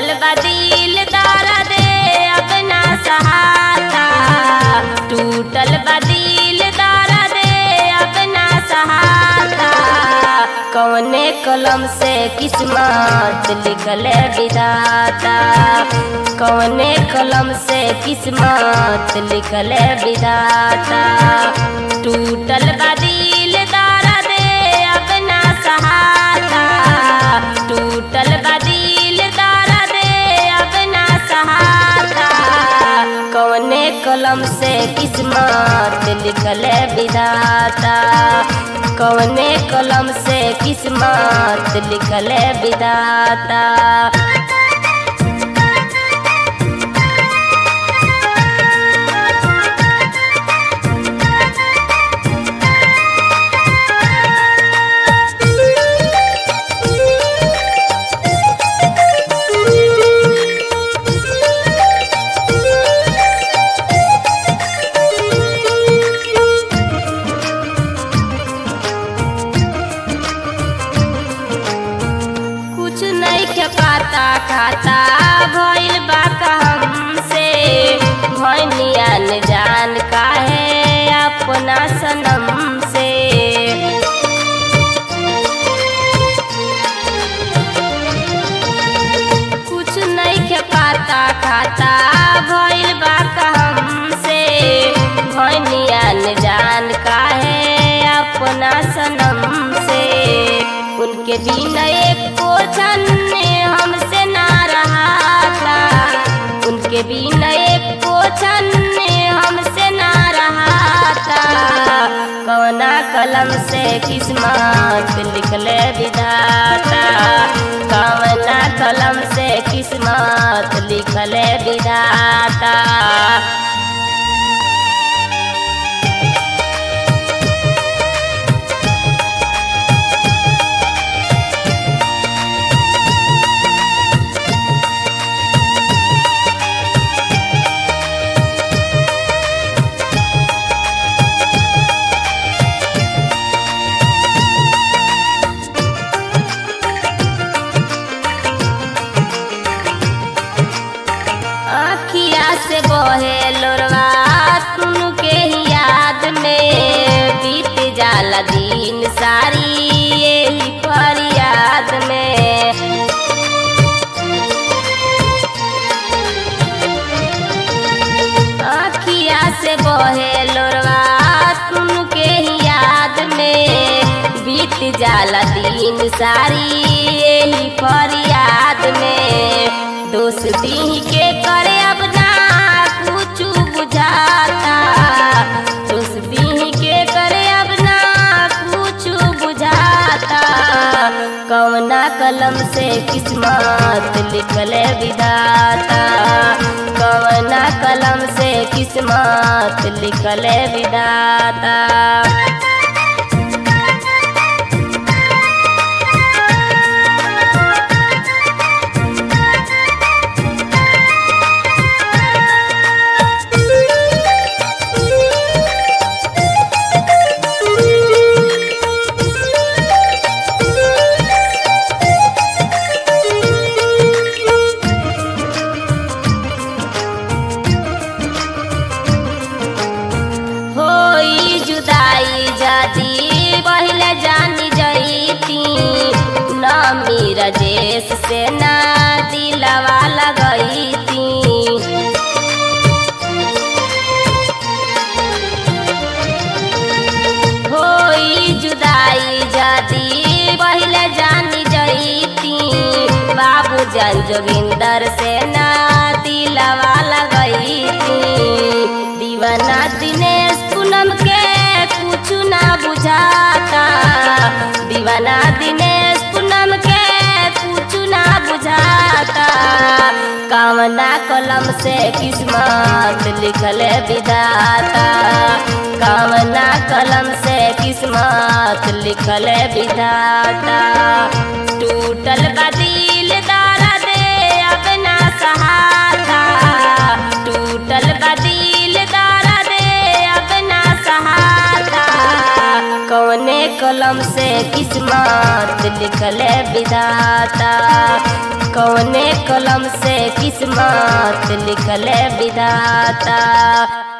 टूटल बदिल दर्द अब ना सहाता, टूटल बदिल दर्द अब ना सहाता। कौने कलम से किस्मत लिखल विधाता, कौने कलम से किस्मत लिखल विधाता। टूटल बदिल दर्द अब ना सहाता, टूटल बदिल दर्द अब ना सहाता। कौने कलम से किस्मत लिखल विधाता, कौने कलम से किस्मत लिखल विधाता। पाता खाता भइल बा हमसे, भनियान जान काहे अपना सनम से। कुछ नहीं के पाता खाता भइल बा हमसे, भनियान जान काहे अपना सनम से। उनके बिना एक क्षण हमसे ना रहा था, उनके बिना एक क्षण हमसे ना रहा था। कौना कलम से किस्मत लिखल विधाता, कौना कलम से किस्मत लिखल विधाता। से बहे लोरवा तुमके याद में, बीत जाला दिन सारी यही फरियाद में। आँखिया से बहे लोरवा तुमके याद में, बीत जाला दिन सारी यही फरियाद में। दोस्ती के करे अब ना कुछ बुझाता, दोस्ती के करे अब ना कुछ बुझाता। कौना कलम से किस्मत लिखल विधाता, कौना कलम से किस्मत लिखल विधाता। पहले जानी जईती ना मेरा जेस से ना दिलवा लगईती। होई जुदाई जदी पहले जानी जईती, बाबू जान जोगिंदर से ना दिलवा लगईती। दीवाना दिनेश पूनम के कुछ ना बुझाता, दीवाना दिनेश पूनम के कुछ ना बुझाता। कौना कलम से किस्मत लिखल विधाता, कौना कलम से किस्मत लिखल विधाता। टूटल बदिल दर्द अब ना सहाता, टूटल बदिल दर्द अब ना सहाता। कौने कलम से किस्मत लिखल विधाता, कौने कलम से किस्मत लिखले विधाता।